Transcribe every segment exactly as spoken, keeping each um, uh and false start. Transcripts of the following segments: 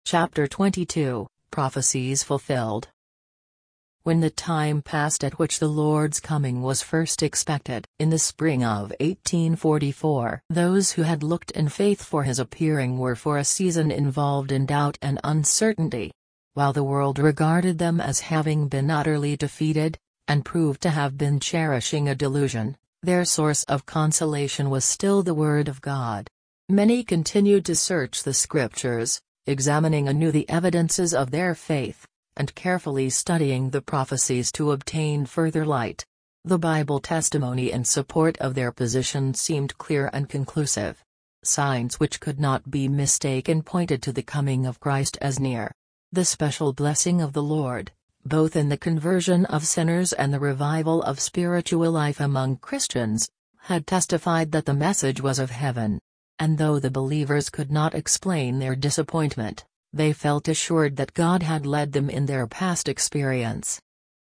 Chapter twenty-two, Prophecies Fulfilled. When the time passed at which the Lord's coming was first expected, in the spring of eighteen forty-four, those who had looked in faith for his appearing were for a season involved in doubt and uncertainty. While the world regarded them as having been utterly defeated, and proved to have been cherishing a delusion, their source of consolation was still the Word of God. Many continued to search the Scriptures, examining anew the evidences of their faith, and carefully studying the prophecies to obtain further light. The Bible testimony in support of their position seemed clear and conclusive. Signs which could not be mistaken pointed to the coming of Christ as near. The special blessing of the Lord, both in the conversion of sinners and the revival of spiritual life among Christians, had testified that the message was of heaven. And though the believers could not explain their disappointment, they felt assured that God had led them in their past experience.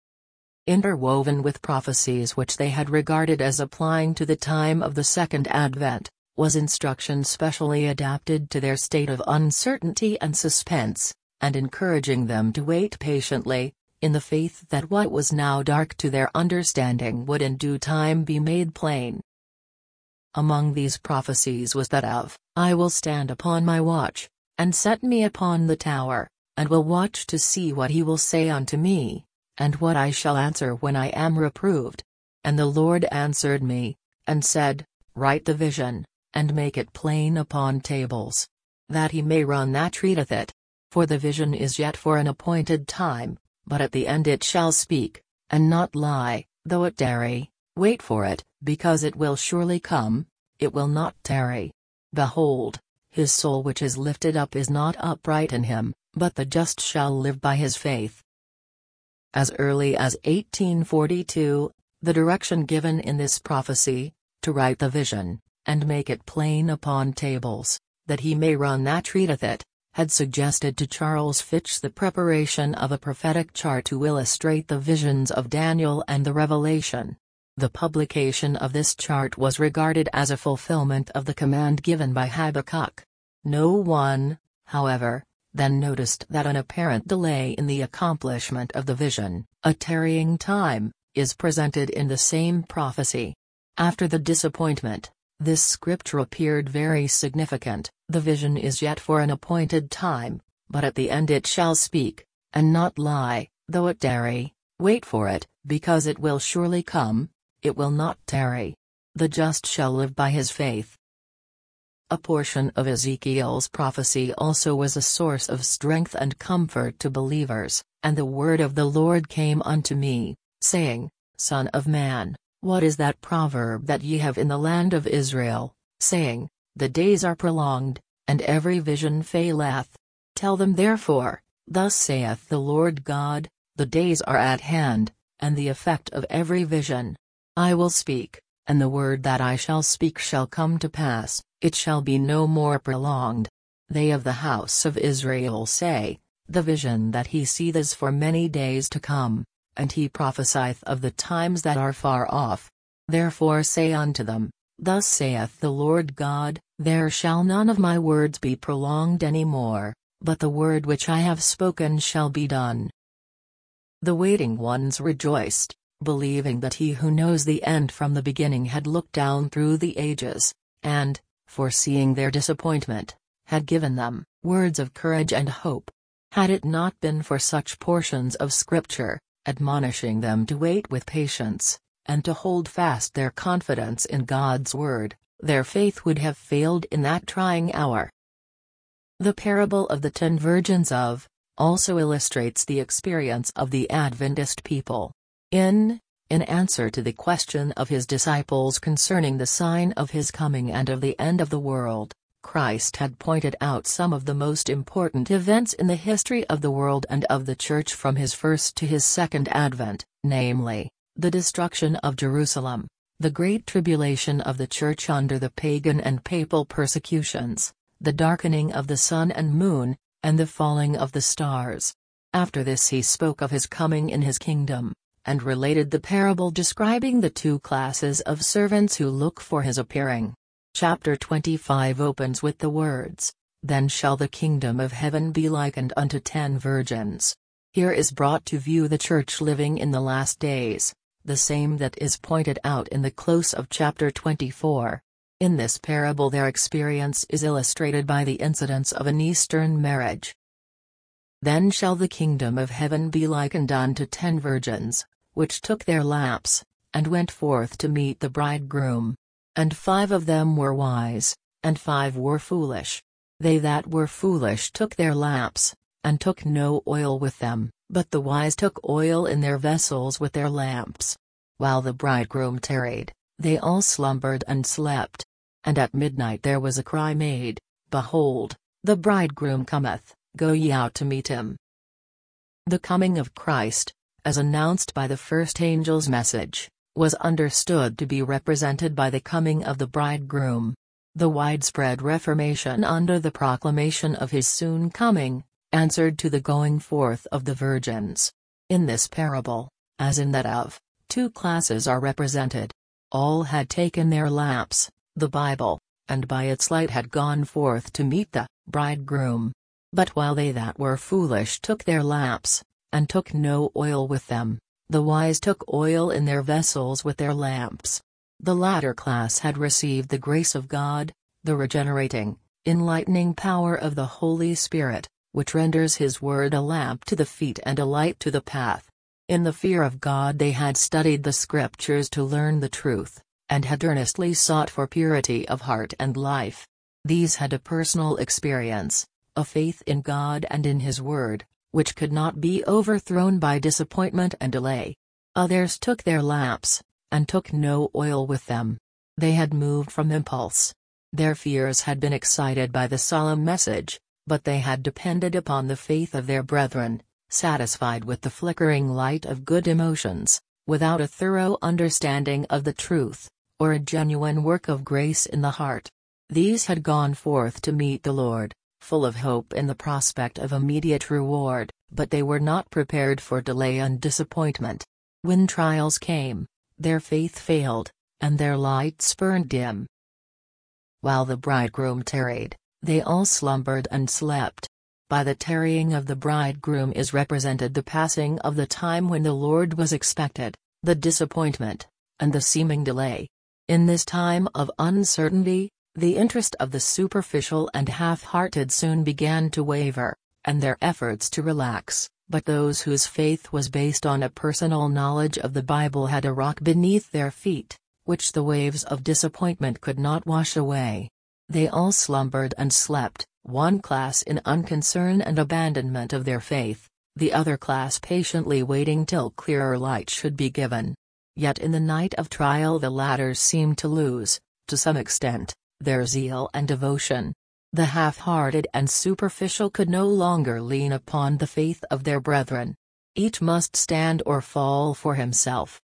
Interwoven with prophecies which they had regarded as applying to the time of the Second Advent, was instruction specially adapted to their state of uncertainty and suspense, and encouraging them to wait patiently, in the faith that what was now dark to their understanding would in due time be made plain. Among these prophecies was that of, "I will stand upon my watch, and set me upon the tower, and will watch to see what he will say unto me, and what I shall answer when I am reproved. And the Lord answered me, and said, Write the vision, and make it plain upon tables, that he may run that readeth it. For the vision is yet for an appointed time, but at the end it shall speak, and not lie, though it tarry. Wait for it, because it will surely come, it will not tarry. Behold, his soul which is lifted up is not upright in him, but the just shall live by his faith." As early as eighteen forty-two, the direction given in this prophecy, to write the vision, and make it plain upon tables, that he may run that readeth it, had suggested to Charles Fitch the preparation of a prophetic chart to illustrate the visions of Daniel and the Revelation. The publication of this chart was regarded as a fulfillment of the command given by Habakkuk. No one, however, then noticed that an apparent delay in the accomplishment of the vision, a tarrying time, is presented in the same prophecy. After the disappointment, this scripture appeared very significant. The vision is yet for an appointed time, but at the end it shall speak, and not lie, though it tarry. Wait for it, because it will surely come, it will not tarry. The just shall live by his faith. A portion of Ezekiel's prophecy also was a source of strength and comfort to believers. "And the word of the Lord came unto me, saying, Son of man, what is that proverb that ye have in the land of Israel, saying, The days are prolonged, and every vision faileth? Tell them therefore, Thus saith the Lord God, the days are at hand, and the effect of every vision. I will speak, and the word that I shall speak shall come to pass, it shall be no more prolonged. They of the house of Israel say, The vision that he seeth is for many days to come, and he prophesieth of the times that are far off. Therefore say unto them, Thus saith the Lord God, There shall none of my words be prolonged any more, but the word which I have spoken shall be done." The waiting ones rejoiced, believing that he who knows the end from the beginning had looked down through the ages, and, foreseeing their disappointment, had given them words of courage and hope. Had it not been for such portions of Scripture, admonishing them to wait with patience, and to hold fast their confidence in God's word, their faith would have failed in that trying hour. The parable of the ten virgins of, also illustrates the experience of the Adventist people. In, in answer to the question of his disciples concerning the sign of his coming and of the end of the world, Christ had pointed out some of the most important events in the history of the world and of the Church from his first to his second advent, namely, the destruction of Jerusalem, the great tribulation of the Church under the pagan and papal persecutions, the darkening of the sun and moon, and the falling of the stars. After this he spoke of his coming in his kingdom, and related the parable describing the two classes of servants who look for his appearing. Chapter twenty-five opens with the words, Then shall the kingdom of heaven be likened unto ten virgins. Here is brought to view the church living in the last days, the same that is pointed out in the close of chapter twenty-four. In this parable their experience is illustrated by the incidents of an Eastern marriage. Then shall the kingdom of heaven be likened unto ten virgins, which took their lamps, and went forth to meet the bridegroom. And five of them were wise, and five were foolish. They that were foolish took their lamps, and took no oil with them, but the wise took oil in their vessels with their lamps. While the bridegroom tarried, they all slumbered and slept. And at midnight there was a cry made, Behold, the bridegroom cometh, go ye out to meet him. The coming of Christ, as announced by the first angel's message, was understood to be represented by the coming of the bridegroom. The widespread Reformation under the proclamation of his soon coming, answered to the going forth of the virgins. In this parable, as in that of, two classes are represented. All had taken their lamps, the Bible, and by its light had gone forth to meet the bridegroom. But while they that were foolish took their lamps, and took no oil with them, the wise took oil in their vessels with their lamps. The latter class had received the grace of God, the regenerating, enlightening power of the Holy Spirit, which renders His Word a lamp to the feet and a light to the path. In the fear of God they had studied the Scriptures to learn the truth, and had earnestly sought for purity of heart and life. These had a personal experience, a faith in God and in His Word, which could not be overthrown by disappointment and delay. Others took their lamps, and took no oil with them. They had moved from impulse. Their fears had been excited by the solemn message, but they had depended upon the faith of their brethren, satisfied with the flickering light of good emotions, without a thorough understanding of the truth, or a genuine work of grace in the heart. These had gone forth to meet the Lord, full of hope in the prospect of immediate reward, but they were not prepared for delay and disappointment. When trials came, their faith failed, and their lights burned dim. While the bridegroom tarried, they all slumbered and slept. By the tarrying of the bridegroom is represented the passing of the time when the Lord was expected, the disappointment, and the seeming delay. In this time of uncertainty, the interest of the superficial and half-hearted soon began to waver, and their efforts to relax, but those whose faith was based on a personal knowledge of the Bible had a rock beneath their feet, which the waves of disappointment could not wash away. They all slumbered and slept, one class in unconcern and abandonment of their faith, the other class patiently waiting till clearer light should be given. Yet in the night of trial the latter seemed to lose, to some extent, their zeal and devotion. The half-hearted and superficial could no longer lean upon the faith of their brethren. Each must stand or fall for himself.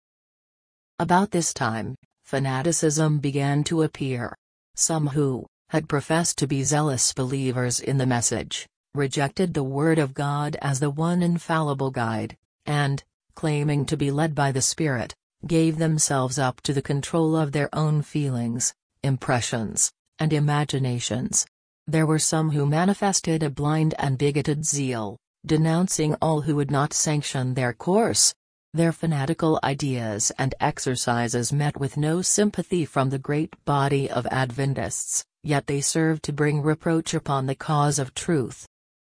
About this time, fanaticism began to appear. Some who had professed to be zealous believers in the message, rejected the Word of God as the one infallible guide, and, claiming to be led by the Spirit, gave themselves up to the control of their own feelings, impressions, and imaginations. There were some who manifested a blind and bigoted zeal, denouncing all who would not sanction their course. Their fanatical ideas and exercises met with no sympathy from the great body of Adventists, yet they served to bring reproach upon the cause of truth.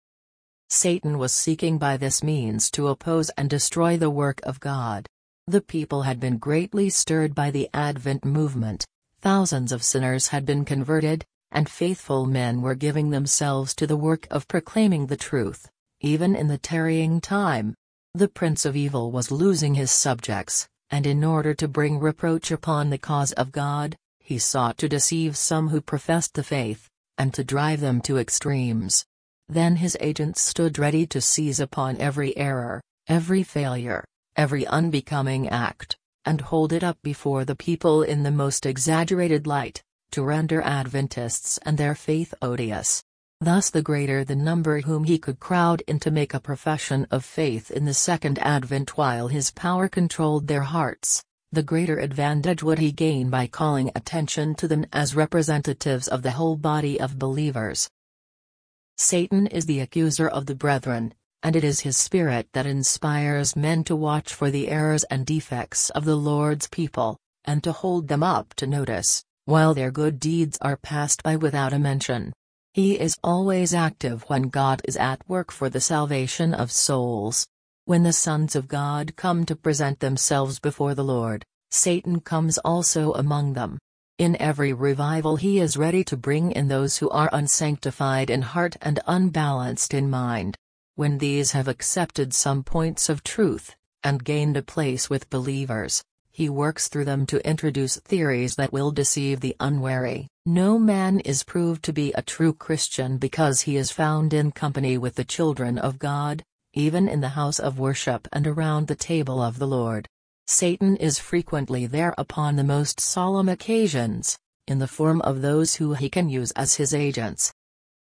Satan was seeking by this means to oppose and destroy the work of God. The people had been greatly stirred by the Advent movement, thousands of sinners had been converted, and faithful men were giving themselves to the work of proclaiming the truth, even in the tarrying time. The Prince of Evil was losing his subjects, and in order to bring reproach upon the cause of God, he sought to deceive some who professed the faith, and to drive them to extremes. Then his agents stood ready to seize upon every error, every failure, every unbecoming act, and hold it up before the people in the most exaggerated light, to render Adventists and their faith odious. Thus the greater the number whom he could crowd in to make a profession of faith in the second advent while his power controlled their hearts, the greater advantage would he gain by calling attention to them as representatives of the whole body of believers. Satan is the accuser of the brethren, and it is his spirit that inspires men to watch for the errors and defects of the Lord's people, and to hold them up to notice, while their good deeds are passed by without a mention. He is always active when God is at work for the salvation of souls. When the sons of God come to present themselves before the Lord, Satan comes also among them. In every revival he is ready to bring in those who are unsanctified in heart and unbalanced in mind. When these have accepted some points of truth, and gained a place with believers, he works through them to introduce theories that will deceive the unwary. No man is proved to be a true Christian because he is found in company with the children of God, even in the house of worship and around the table of the Lord. Satan is frequently there upon the most solemn occasions, in the form of those who he can use as his agents.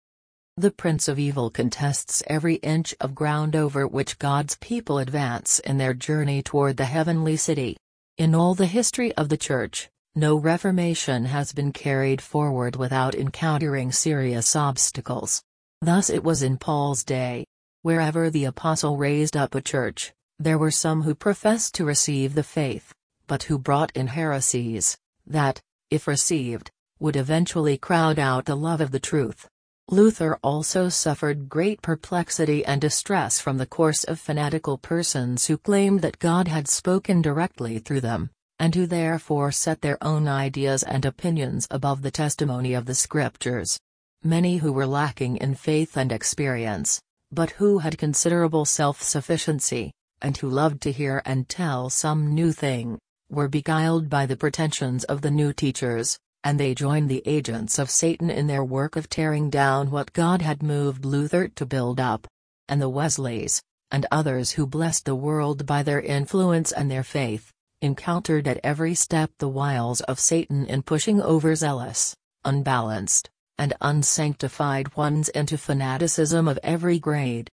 The Prince of Evil contests every inch of ground over which God's people advance in their journey toward the heavenly city. In all the history of the Church, no reformation has been carried forward without encountering serious obstacles. Thus it was in Paul's day. Wherever the apostle raised up a church, there were some who professed to receive the faith, but who brought in heresies, that, if received, would eventually crowd out the love of the truth. Luther also suffered great perplexity and distress from the course of fanatical persons who claimed that God had spoken directly through them, and who therefore set their own ideas and opinions above the testimony of the Scriptures. Many who were lacking in faith and experience, but who had considerable self-sufficiency, and who loved to hear and tell some new thing, were beguiled by the pretensions of the new teachers, and they joined the agents of Satan in their work of tearing down what God had moved Luther to build up. And the Wesleys, and others who blessed the world by their influence and their faith, encountered at every step the wiles of Satan in pushing overzealous, unbalanced, and unsanctified ones into fanaticism of every grade.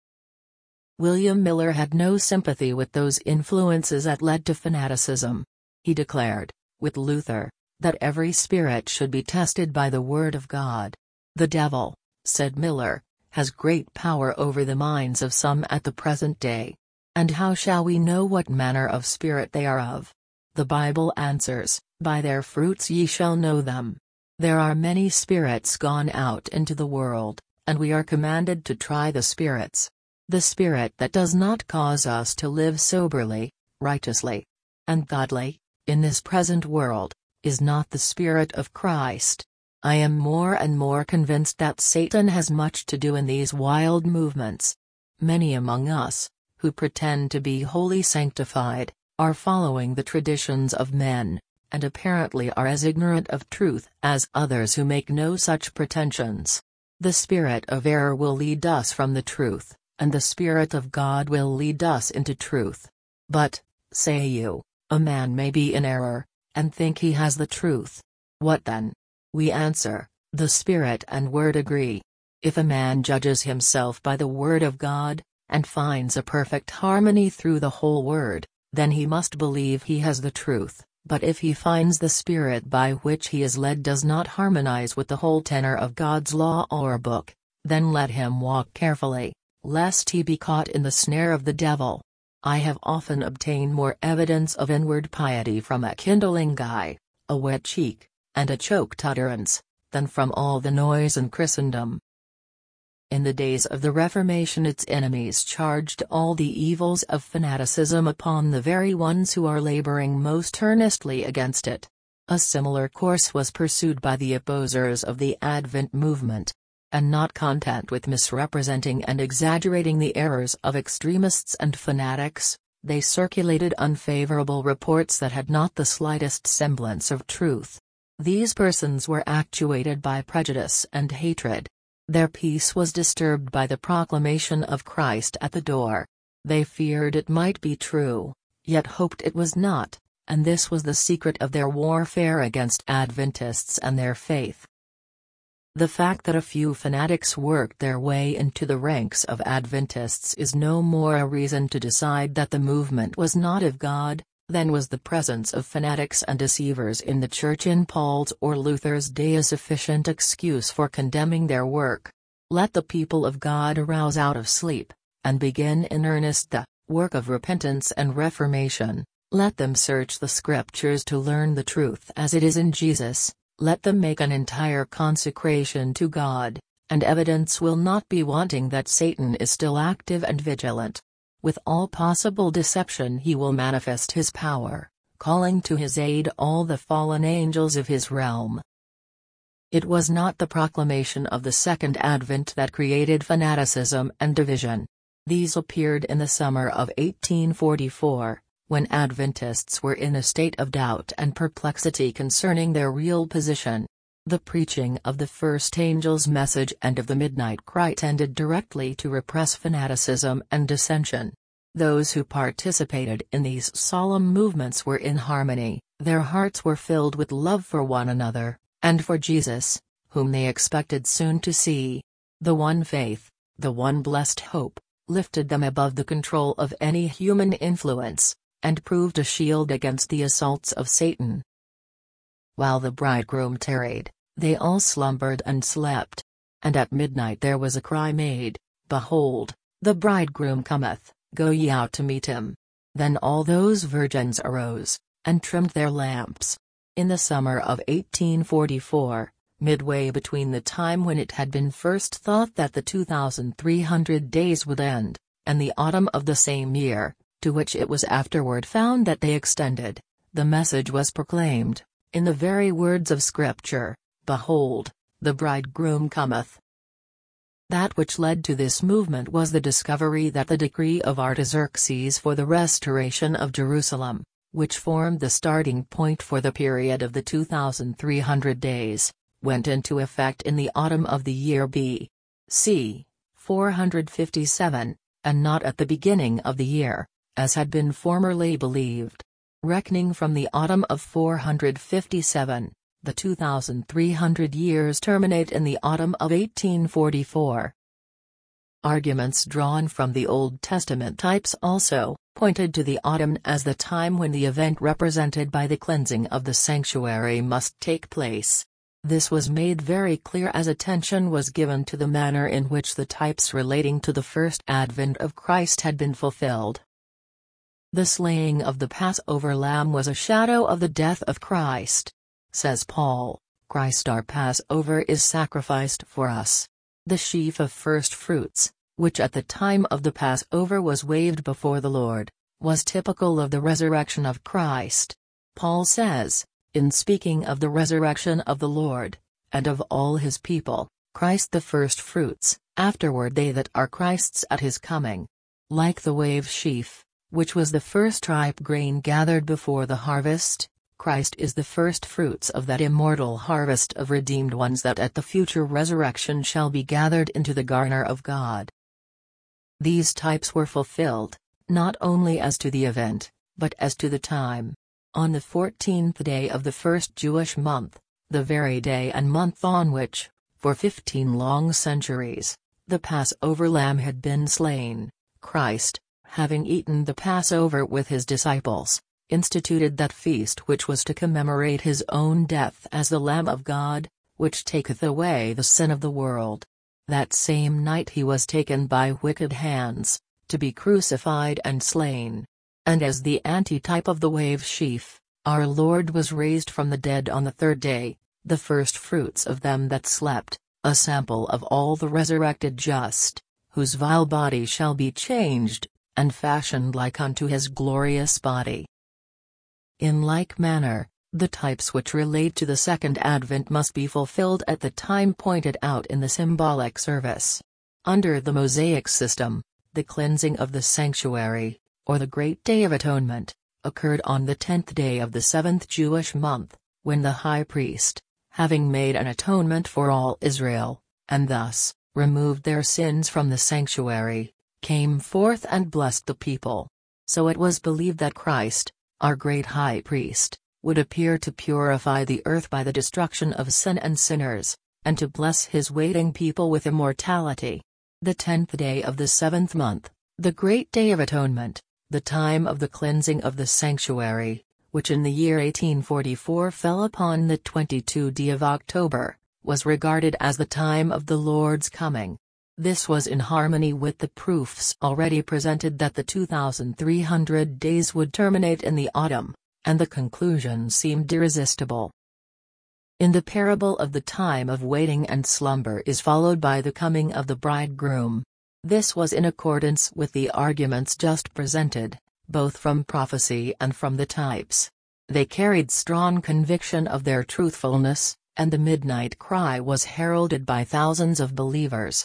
William Miller had no sympathy with those influences that led to fanaticism. He declared, with Luther, that every spirit should be tested by the word of God. The devil, said Miller, has great power over the minds of some at the present day. And how shall we know what manner of spirit they are of? The Bible answers, by their fruits ye shall know them. There are many spirits gone out into the world, and we are commanded to try the spirits. The spirit that does not cause us to live soberly, righteously, and godly, in this present world, is not the Spirit of Christ. I am more and more convinced that Satan has much to do in these wild movements. Many among us, who pretend to be wholly sanctified, are following the traditions of men, and apparently are as ignorant of truth as others who make no such pretensions. The spirit of error will lead us from the truth, and the Spirit of God will lead us into truth. But, say you, a man may be in error, and think he has the truth. What then? We answer, the Spirit and Word agree. If a man judges himself by the Word of God, and finds a perfect harmony through the whole Word, then he must believe he has the truth, but if he finds the Spirit by which he is led does not harmonize with the whole tenor of God's law or book, then let him walk carefully, lest he be caught in the snare of the devil. I have often obtained more evidence of inward piety from a kindling eye, a wet cheek, and a choked utterance, than from all the noise in Christendom. In the days of the Reformation its enemies charged all the evils of fanaticism upon the very ones who are laboring most earnestly against it. A similar course was pursued by the opposers of the Advent movement. And not content with misrepresenting and exaggerating the errors of extremists and fanatics, they circulated unfavorable reports that had not the slightest semblance of truth. These persons were actuated by prejudice and hatred. Their peace was disturbed by the proclamation of Christ at the door. They feared it might be true, yet hoped it was not, and this was the secret of their warfare against Adventists and their faith. The fact that a few fanatics worked their way into the ranks of Adventists is no more a reason to decide that the movement was not of God, than was the presence of fanatics and deceivers in the Church in Paul's or Luther's day a sufficient excuse for condemning their work. Let the people of God arouse out of sleep, and begin in earnest the work of repentance and reformation. Let them search the Scriptures to learn the truth as it is in Jesus. Let them make an entire consecration to God, and evidence will not be wanting that Satan is still active and vigilant. With all possible deception he will manifest his power, calling to his aid all the fallen angels of his realm. It was not the proclamation of the Second Advent that created fanaticism and division. These appeared in the summer of eighteen forty-four, when Adventists were in a state of doubt and perplexity concerning their real position. The preaching of the first angel's message and of the midnight cry tended directly to repress fanaticism and dissension. Those who participated in these solemn movements were in harmony, their hearts were filled with love for one another, and for Jesus, whom they expected soon to see. The one faith, the one blessed hope, lifted them above the control of any human influence, and proved a shield against the assaults of Satan. While the bridegroom tarried, they all slumbered and slept. And at midnight there was a cry made, Behold, the bridegroom cometh, go ye out to meet him. Then all those virgins arose, and trimmed their lamps. In the summer of eighteen forty-four, midway between the time when it had been first thought that the two thousand three hundred days would end, and the autumn of the same year, to which it was afterward found that they extended, the message was proclaimed, in the very words of Scripture, Behold, the bridegroom cometh. That which led to this movement was the discovery that the decree of Artaxerxes for the restoration of Jerusalem, which formed the starting point for the period of the two thousand three hundred days, went into effect in the autumn of the year B C four hundred fifty-seven, and not at the beginning of the year, as had been formerly believed. Reckoning from the autumn of four hundred fifty-seven, the two thousand three hundred years terminate in the autumn of eighteen forty-four. Arguments drawn from the Old Testament types also pointed to the autumn as the time when the event represented by the cleansing of the sanctuary must take place. This was made very clear as attention was given to the manner in which the types relating to the first advent of Christ had been fulfilled. The slaying of the Passover lamb was a shadow of the death of Christ. Says Paul, Christ our Passover is sacrificed for us. The sheaf of first fruits, which at the time of the Passover was waved before the Lord, was typical of the resurrection of Christ. Paul says, in speaking of the resurrection of the Lord, and of all his people, Christ the first fruits, afterward they that are Christ's at his coming. Like the wave sheaf, which was the first ripe grain gathered before the harvest, Christ is the first fruits of that immortal harvest of redeemed ones that at the future resurrection shall be gathered into the garner of God. These types were fulfilled, not only as to the event, but as to the time. On the fourteenth day of the first Jewish month, the very day and month on which, for fifteen long centuries, the Passover lamb had been slain, Christ, having eaten the Passover with his disciples, instituted that feast which was to commemorate his own death as the Lamb of God, which taketh away the sin of the world. That same night he was taken by wicked hands, to be crucified and slain. And as the antitype of the wave sheaf, our Lord was raised from the dead on the third day, the first fruits of them that slept, a sample of all the resurrected just, whose vile body shall be changed, and fashioned like unto his glorious body. In like manner, the types which relate to the second advent must be fulfilled at the time pointed out in the symbolic service. Under the Mosaic system, the cleansing of the sanctuary, or the Great Day of Atonement, occurred on the tenth day of the seventh Jewish month, when the high priest, having made an atonement for all Israel, and thus removed their sins from the sanctuary, came forth and blessed the people. So it was believed that Christ, our great high priest, would appear to purify the earth by the destruction of sin and sinners, and to bless his waiting people with immortality. The tenth day of the seventh month, the Great Day of Atonement, the time of the cleansing of the sanctuary, which in the year eighteen forty-four fell upon the twenty-second day of October, was regarded as the time of the Lord's coming. This was in harmony with the proofs already presented that the two thousand three hundred days would terminate in the autumn, and the conclusion seemed irresistible. In the parable of the time of waiting and slumber is followed by the coming of the bridegroom. This was in accordance with the arguments just presented, both from prophecy and from the types. They carried strong conviction of their truthfulness, and the midnight cry was heralded by thousands of believers.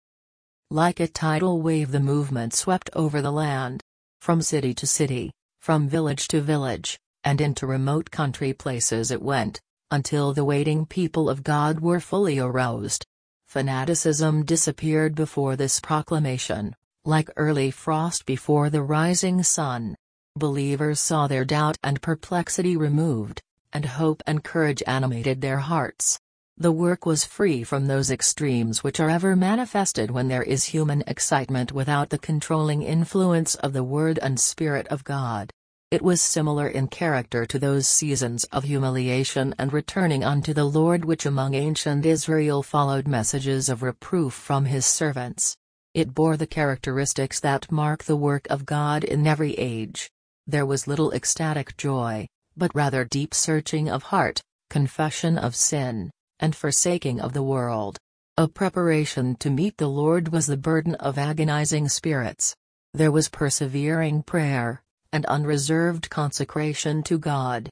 Like a tidal wave, the movement swept over the land. From city to city, from village to village, and into remote country places it went, until the waiting people of God were fully aroused. Fanaticism disappeared before this proclamation, like early frost before the rising sun. Believers saw their doubt and perplexity removed, and hope and courage animated their hearts. The work was free from those extremes which are ever manifested when there is human excitement without the controlling influence of the Word and Spirit of God. It was similar in character to those seasons of humiliation and returning unto the Lord which among ancient Israel followed messages of reproof from His servants. It bore the characteristics that mark the work of God in every age. There was little ecstatic joy, but rather deep searching of heart, confession of sin, and forsaking of the world. A preparation to meet the Lord was the burden of agonizing spirits. There was persevering prayer, and unreserved consecration to God.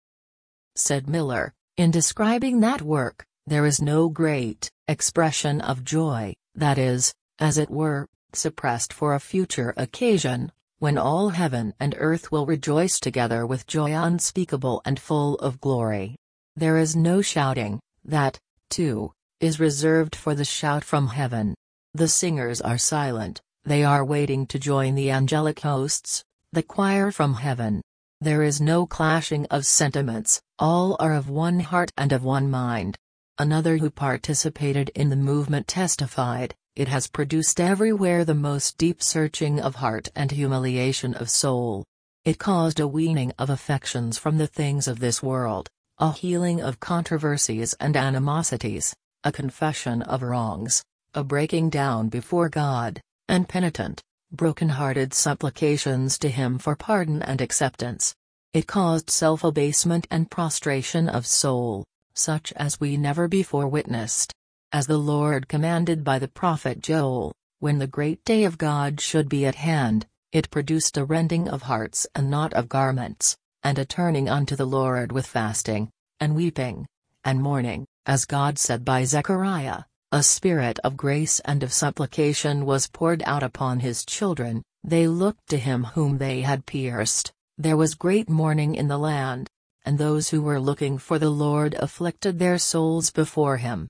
Said Miller, in describing that work, there is no great expression of joy, that is, as it were, suppressed for a future occasion, when all heaven and earth will rejoice together with joy unspeakable and full of glory. There is no shouting. That, too, is reserved for the shout from heaven. The singers are silent, they are waiting to join the angelic hosts, the choir from heaven. There is no clashing of sentiments, all are of one heart and of one mind. Another who participated in the movement testified, it has produced everywhere the most deep searching of heart and humiliation of soul. It caused a weaning of affections from the things of this world, a healing of controversies and animosities, a confession of wrongs, a breaking down before God, and penitent, broken-hearted supplications to Him for pardon and acceptance. It caused self-abasement and prostration of soul, such as we never before witnessed. As the Lord commanded by the prophet Joel, when the great day of God should be at hand, it produced a rending of hearts and not of garments, and a turning unto the Lord with fasting, and weeping, and mourning, as God said by Zechariah, a spirit of grace and of supplication was poured out upon His children, they looked to Him whom they had pierced. There was great mourning in the land, and those who were looking for the Lord afflicted their souls before Him.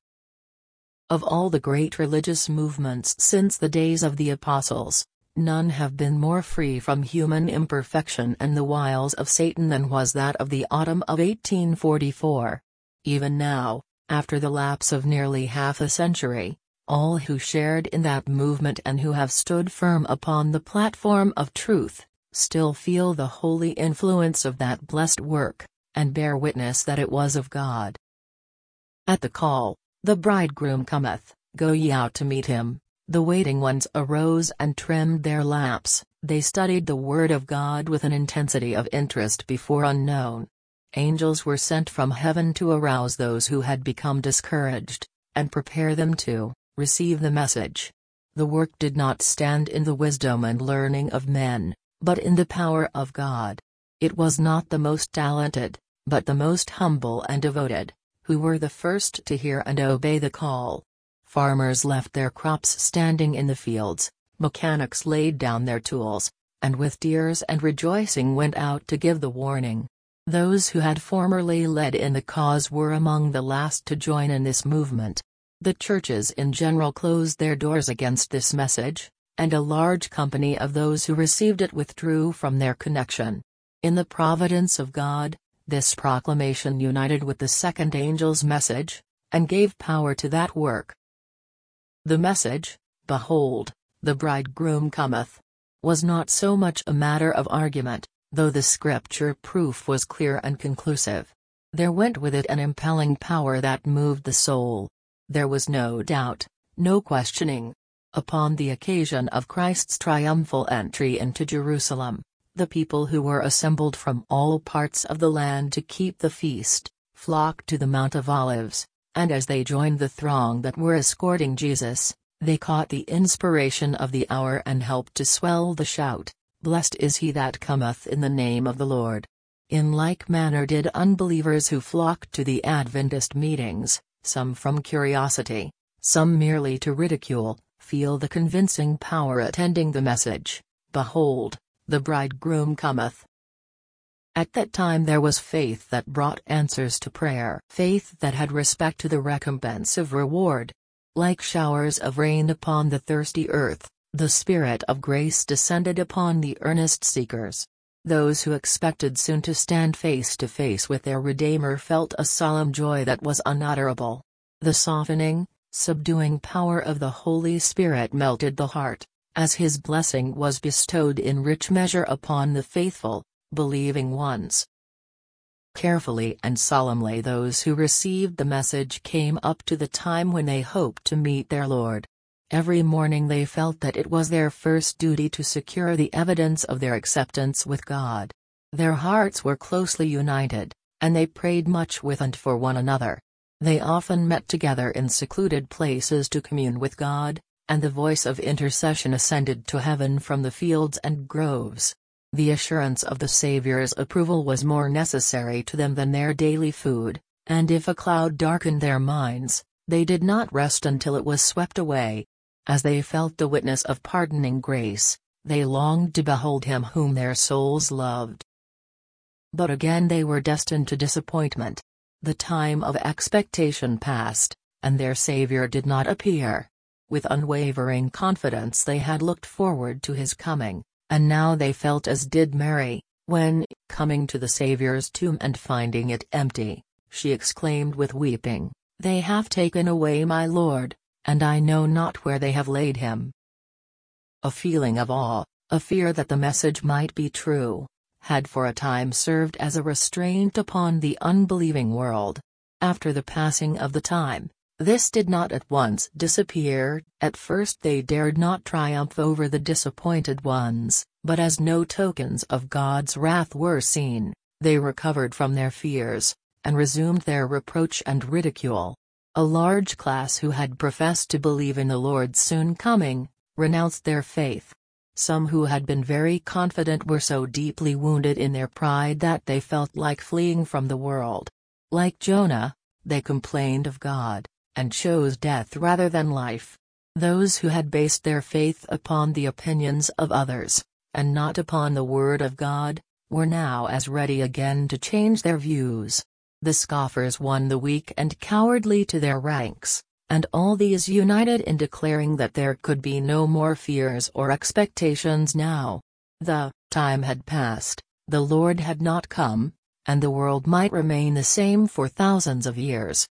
Of all the great religious movements since the days of the Apostles, none have been more free from human imperfection and the wiles of Satan than was that of the autumn of eighteen forty-four. Even now, after the lapse of nearly half a century, all who shared in that movement and who have stood firm upon the platform of truth, still feel the holy influence of that blessed work, and bear witness that it was of God. At the call, "The bridegroom cometh, go ye out to meet him," the waiting ones arose and trimmed their lamps. They studied the Word of God with an intensity of interest before unknown. Angels were sent from heaven to arouse those who had become discouraged, and prepare them to receive the message. The work did not stand in the wisdom and learning of men, but in the power of God. It was not the most talented, but the most humble and devoted, who were the first to hear and obey the call. Farmers left their crops standing in the fields, mechanics laid down their tools, and with tears and rejoicing went out to give the warning. Those who had formerly led in the cause were among the last to join in this movement. The churches in general closed their doors against this message, and a large company of those who received it withdrew from their connection. In the providence of God, this proclamation united with the second angel's message, and gave power to that work. The message, "Behold, the bridegroom cometh," was not so much a matter of argument, though the scripture proof was clear and conclusive. There went with it an impelling power that moved the soul. There was no doubt, no questioning. Upon the occasion of Christ's triumphal entry into Jerusalem, the people who were assembled from all parts of the land to keep the feast, flocked to the Mount of Olives, and as they joined the throng that were escorting Jesus, they caught the inspiration of the hour and helped to swell the shout, "Blessed is he that cometh in the name of the Lord." In like manner did unbelievers who flocked to the Adventist meetings, some from curiosity, some merely to ridicule, feel the convincing power attending the message, "Behold, the bridegroom cometh." At that time there was faith that brought answers to prayer, faith that had respect to the recompense of reward. Like showers of rain upon the thirsty earth, the Spirit of grace descended upon the earnest seekers. Those who expected soon to stand face to face with their Redeemer felt a solemn joy that was unutterable. The softening, subduing power of the Holy Spirit melted the heart, as His blessing was bestowed in rich measure upon the faithful, believing ones. Carefully and solemnly those who received the message came up to the time when they hoped to meet their Lord. Every morning they felt that it was their first duty to secure the evidence of their acceptance with God. Their hearts were closely united, and they prayed much with and for one another. They often met together in secluded places to commune with God, and the voice of intercession ascended to heaven from the fields and groves. The assurance of the Saviour's approval was more necessary to them than their daily food, and if a cloud darkened their minds, they did not rest until it was swept away. As they felt the witness of pardoning grace, they longed to behold Him whom their souls loved. But again they were destined to disappointment. The time of expectation passed, and their Savior did not appear. With unwavering confidence they had looked forward to His coming, and now they felt as did Mary, when, coming to the Saviour's tomb and finding it empty, she exclaimed with weeping, "They have taken away my Lord, and I know not where they have laid him." A feeling of awe, a fear that the message might be true, had for a time served as a restraint upon the unbelieving world. After the passing of the time, this did not at once disappear. At first they dared not triumph over the disappointed ones, but as no tokens of God's wrath were seen, they recovered from their fears, and resumed their reproach and ridicule. A large class who had professed to believe in the Lord's soon coming, renounced their faith. Some who had been very confident were so deeply wounded in their pride that they felt like fleeing from the world. Like Jonah, they complained of God, and chose death rather than life. Those who had based their faith upon the opinions of others, and not upon the Word of God, were now as ready again to change their views. The scoffers won the weak and cowardly to their ranks, and all these united in declaring that there could be no more fears or expectations now. The time had passed, the Lord had not come, and the world might remain the same for thousands of years.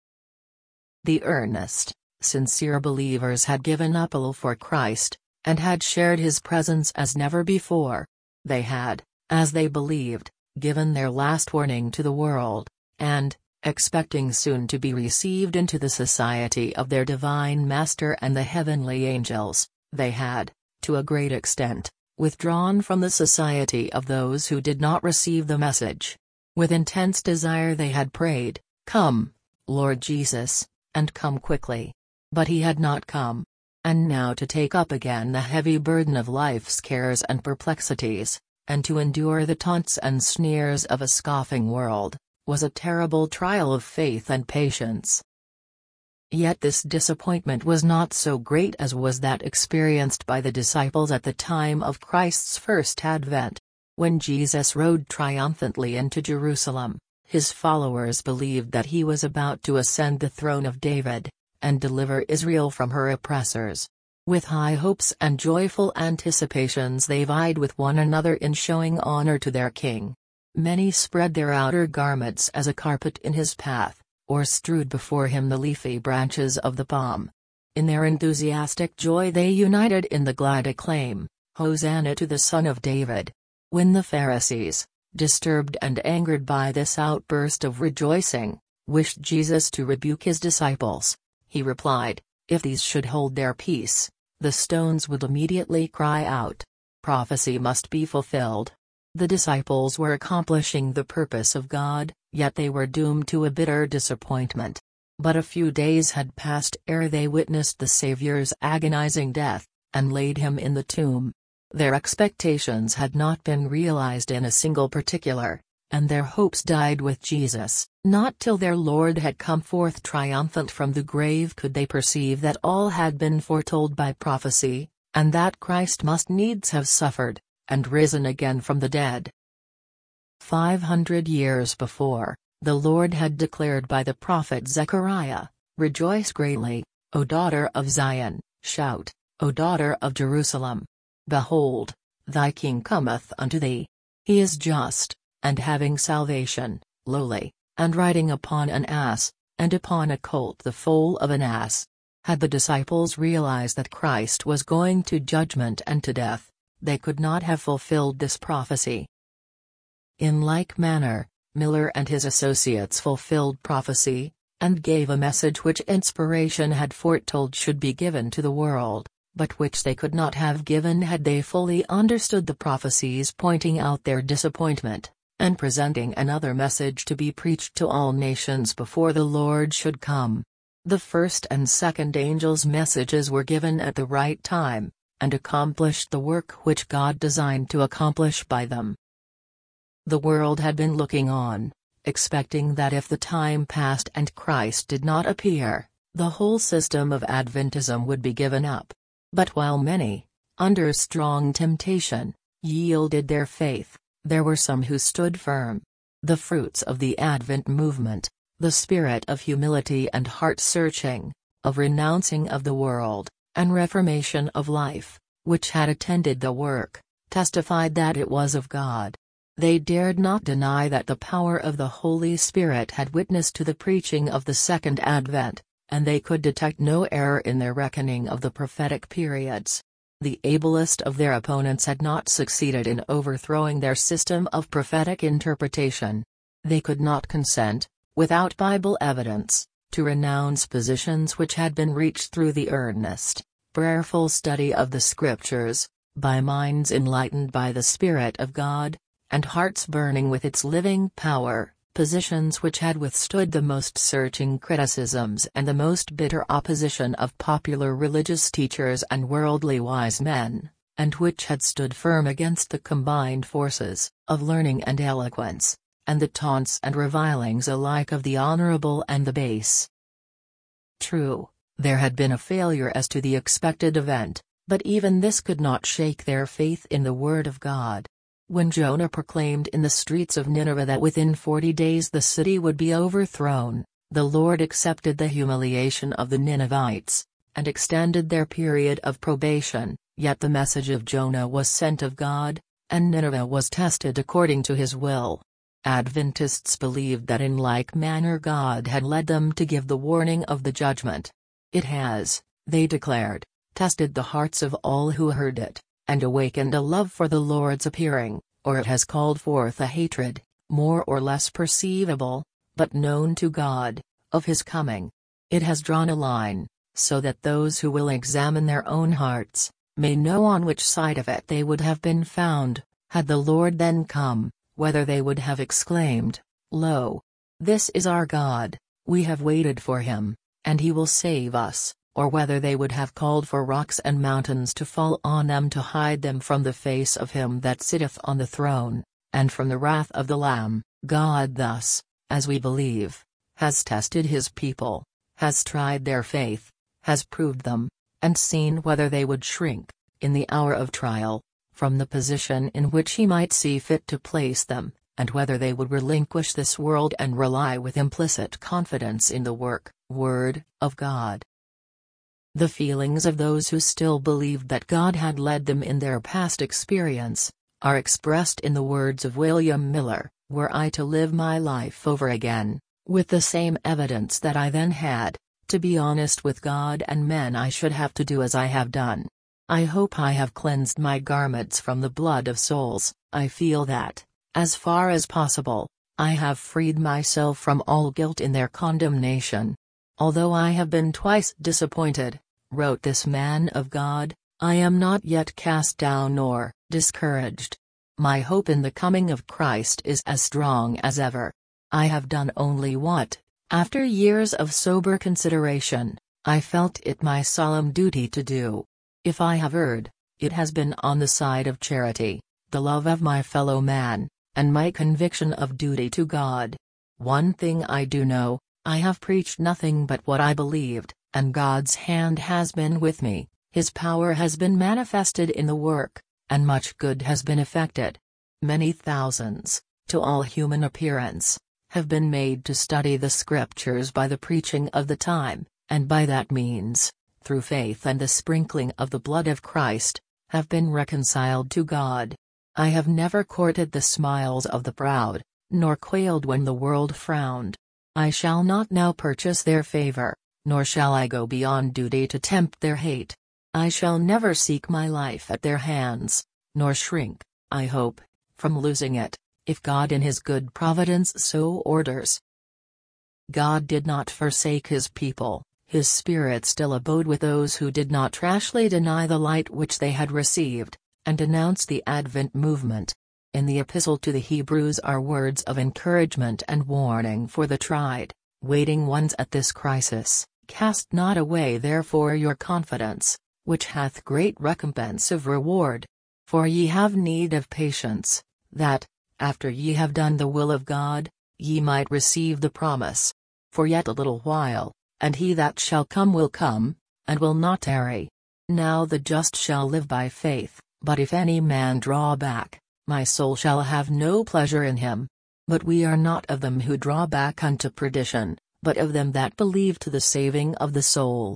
The earnest, sincere believers had given up all for Christ, and had shared His presence as never before. They had, as they believed, given their last warning to the world, and, expecting soon to be received into the society of their divine Master and the heavenly angels, they had, to a great extent, withdrawn from the society of those who did not receive the message. With intense desire they had prayed, "Come, Lord Jesus, and come quickly." But He had not come. And now to take up again the heavy burden of life's cares and perplexities, and to endure the taunts and sneers of a scoffing world, was a terrible trial of faith and patience. Yet this disappointment was not so great as was that experienced by the disciples at the time of Christ's first advent. When Jesus rode triumphantly into Jerusalem, His followers believed that He was about to ascend the throne of David, and deliver Israel from her oppressors. With high hopes and joyful anticipations they vied with one another in showing honor to their king. Many spread their outer garments as a carpet in His path, or strewed before Him the leafy branches of the palm. In their enthusiastic joy they united in the glad acclaim, "Hosanna to the Son of David." When the Pharisees, disturbed and angered by this outburst of rejoicing, wished Jesus to rebuke his disciples. He replied, "If these should hold their peace, the stones would immediately cry out." Prophecy must be fulfilled. The disciples were accomplishing the purpose of God, yet they were doomed to a bitter disappointment. But a few days had passed ere they witnessed the Savior's agonizing death, and laid him in the tomb. Their expectations had not been realized in a single particular, and their hopes died with Jesus. Not till their Lord had come forth triumphant from the grave could they perceive that all had been foretold by prophecy, and that Christ must needs have suffered, and risen again from the dead. Five hundred years before, the Lord had declared by the prophet Zechariah, "Rejoice greatly, O daughter of Zion, shout, O daughter of Jerusalem. Behold, thy king cometh unto thee. He is just, and having salvation, lowly, and riding upon an ass, and upon a colt the foal of an ass." Had the disciples realized that Christ was going to judgment and to death, they could not have fulfilled this prophecy. In like manner, Miller and his associates fulfilled prophecy, and gave a message which inspiration had foretold should be given to the world, but which they could not have given had they fully understood the prophecies, pointing out their disappointment, and presenting another message to be preached to all nations before the Lord should come. The first and second angels' messages were given at the right time, and accomplished the work which God designed to accomplish by them. The world had been looking on, expecting that if the time passed and Christ did not appear, the whole system of Adventism would be given up. But while many, under strong temptation, yielded their faith, there were some who stood firm. The fruits of the Advent movement, the spirit of humility and heart-searching, of renouncing of the world, and reformation of life, which had attended the work, testified that it was of God. They dared not deny that the power of the Holy Spirit had witnessed to the preaching of the Second Advent, and they could detect no error in their reckoning of the prophetic periods. The ablest of their opponents had not succeeded in overthrowing their system of prophetic interpretation. They could not consent, without Bible evidence, to renounce positions which had been reached through the earnest, prayerful study of the Scriptures, by minds enlightened by the Spirit of God, and hearts burning with its living power, positions which had withstood the most searching criticisms and the most bitter opposition of popular religious teachers and worldly wise men, and which had stood firm against the combined forces of learning and eloquence, and the taunts and revilings alike of the honorable and the base. True, there had been a failure as to the expected event, but even this could not shake their faith in the Word of God. When Jonah proclaimed in the streets of Nineveh that within forty days the city would be overthrown, the Lord accepted the humiliation of the Ninevites, and extended their period of probation, yet the message of Jonah was sent of God, and Nineveh was tested according to his will. Adventists believed that in like manner God had led them to give the warning of the judgment. It has, they declared, tested the hearts of all who heard it, and awakened a love for the Lord's appearing, or it has called forth a hatred, more or less perceivable, but known to God, of his coming. It has drawn a line, so that those who will examine their own hearts, may know on which side of it they would have been found, had the Lord then come, whether they would have exclaimed, "Lo! This is our God, we have waited for him, and he will save us," or whether they would have called for rocks and mountains to fall on them to hide them from the face of him that sitteth on the throne, and from the wrath of the Lamb. God thus, as we believe, has tested his people, has tried their faith, has proved them, and seen whether they would shrink, in the hour of trial, from the position in which he might see fit to place them, and whether they would relinquish this world and rely with implicit confidence in the work, word, of God. The feelings of those who still believed that God had led them in their past experience, are expressed in the words of William Miller, "Were I to live my life over again, with the same evidence that I then had, to be honest with God and men I should have to do as I have done. I hope I have cleansed my garments from the blood of souls. I feel that, As far as possible, I have freed myself from all guilt in their condemnation. Although I have been twice disappointed, wrote this man of God, I am not yet cast down nor discouraged. My hope in the coming of Christ is as strong as ever. I have done only what, after years of sober consideration, I felt it my solemn duty to do. If I have erred, it has been on the side of charity, the love of my fellow man, and my conviction of duty to God. One thing I do know, I have preached nothing but what I believed, and God's hand has been with me, His power has been manifested in the work, and much good has been effected. Many thousands, to all human appearance, have been made to study the Scriptures by the preaching of the time, and by that means, through faith and the sprinkling of the blood of Christ, have been reconciled to God. I have never courted the smiles of the proud, nor quailed when the world frowned. I shall not now purchase their favor, nor shall I go beyond duty to tempt their hate. I shall never seek my life at their hands, nor shrink, I hope, from losing it, if God in His good providence so orders. God did not forsake His people, His Spirit still abode with those who did not rashly deny the light which they had received, and denounce the Advent movement. In the Epistle to the Hebrews are words of encouragement and warning for the tried, waiting ones at this crisis. Cast not away therefore your confidence, which hath great recompense of reward. For ye have need of patience, that, after ye have done the will of God, ye might receive the promise. For yet a little while, and He that shall come will come, and will not tarry. Now the just shall live by faith. But if any man draw back, my soul shall have no pleasure in him. But we are not of them who draw back unto perdition, but of them that believe to the saving of the soul.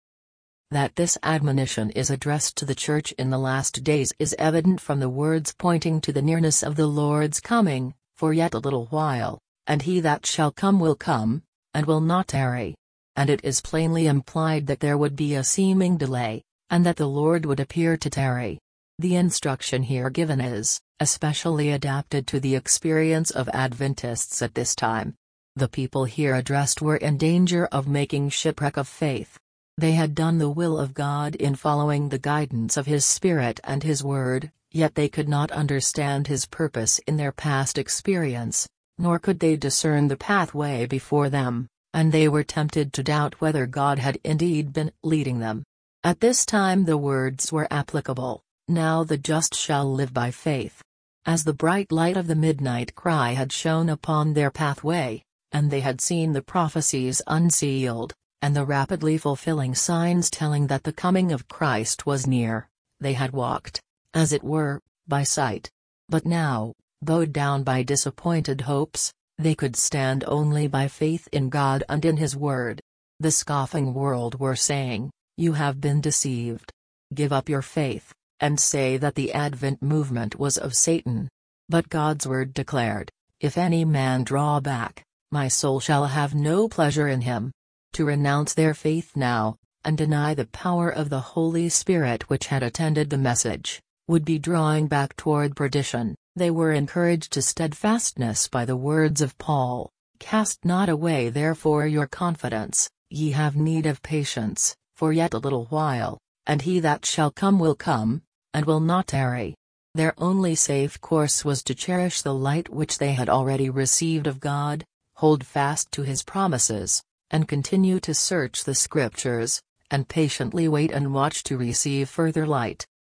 That this admonition is addressed to the Church in the last days is evident from the words pointing to the nearness of the Lord's coming, for yet a little while, and He that shall come will come, and will not tarry. And it is plainly implied that there would be a seeming delay, and that the Lord would appear to tarry. The instruction here given is, especially adapted to the experience of Adventists at this time. The people here addressed were in danger of making shipwreck of faith. They had done the will of God in following the guidance of His Spirit and His Word, yet they could not understand His purpose in their past experience, nor could they discern the pathway before them, and they were tempted to doubt whether God had indeed been leading them. At this time the words were applicable. Now the just shall live by faith. As the bright light of the midnight cry had shone upon their pathway, and they had seen the prophecies unsealed, and the rapidly fulfilling signs telling that the coming of Christ was near, they had walked, as it were, by sight. But now, bowed down by disappointed hopes, they could stand only by faith in God and in His Word. The scoffing world were saying, "You have been deceived. Give up your faith, and say that the Advent movement was of Satan." But God's Word declared, "If any man draw back, my soul shall have no pleasure in him." To renounce their faith now, and deny the power of the Holy Spirit which had attended the message, would be drawing back toward perdition. They were encouraged to steadfastness by the words of Paul, "Cast not away therefore your confidence, ye have need of patience, for yet a little while, and He that shall come will come, and will not tarry." Their only safe course was to cherish the light which they had already received of God, hold fast to His promises, and continue to search the Scriptures, and patiently wait and watch to receive further light.